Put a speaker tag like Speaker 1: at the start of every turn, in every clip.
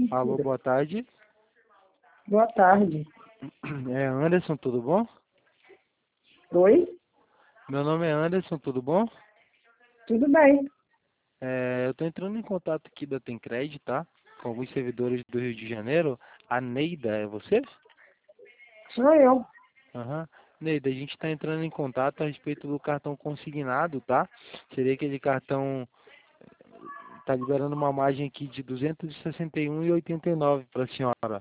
Speaker 1: Alô, boa tarde.
Speaker 2: Boa tarde.
Speaker 1: É Anderson, tudo bom?
Speaker 2: Oi?
Speaker 1: Meu nome é Anderson, tudo bom?
Speaker 2: Tudo bem?
Speaker 1: Eu estou entrando em contato aqui da Tencred, tá? Com alguns servidores do Rio de Janeiro. A Neida, é você?
Speaker 2: Sou eu.
Speaker 1: Aham. Neida, a gente está entrando em contato a respeito do cartão consignado, tá? Seria aquele cartão, tá liberando uma margem aqui de 261,89 para a senhora.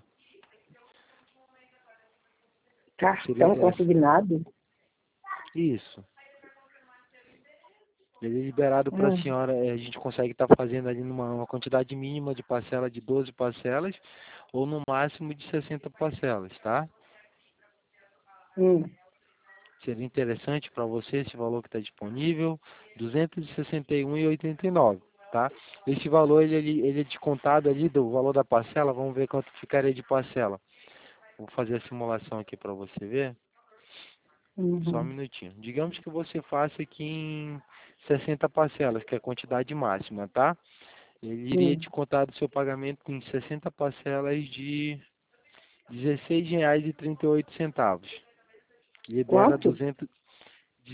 Speaker 1: Seria
Speaker 2: Cartão
Speaker 1: interessante.
Speaker 2: consignado?
Speaker 1: Isso. Ele é liberado para a
Speaker 2: Hum,
Speaker 1: senhora, a gente consegue estar fazendo ali uma quantidade mínima de parcela de 12 parcelas ou no máximo de 60 parcelas, tá?
Speaker 2: hum.
Speaker 1: Seria interessante para você esse valor que está disponível, R$ 261,89, tá? Esse valor ele é descontado ali do valor da parcela, vamos ver quanto ficaria de parcela. Vou fazer a simulação aqui para você ver, só um
Speaker 2: Uhum.
Speaker 1: minutinho. Digamos que você faça aqui em 60 parcelas, que é a quantidade máxima, tá? Ele iria
Speaker 2: Hum.
Speaker 1: descontar do seu pagamento em 60 parcelas de R$ 16,38. Libera
Speaker 2: Quanto?
Speaker 1: 200, R$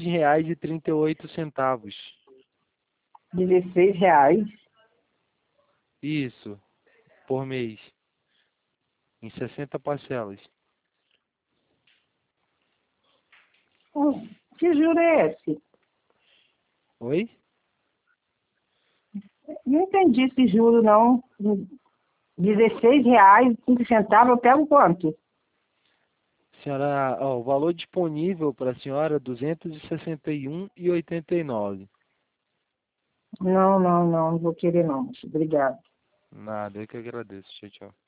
Speaker 1: 16,38.
Speaker 2: 16 reais.
Speaker 1: Isso, por mês, em 60 parcelas.
Speaker 2: Que juro é esse?
Speaker 1: Oi?
Speaker 2: Não entendi esse juro, não. 16 reais, 5 centavos, eu pego quanto?
Speaker 1: Senhora, ó, o valor disponível para a senhora é 261,89.
Speaker 2: Não, não, não, não vou querer não. Obrigada.
Speaker 1: Nada, eu que agradeço. Tchau, tchau.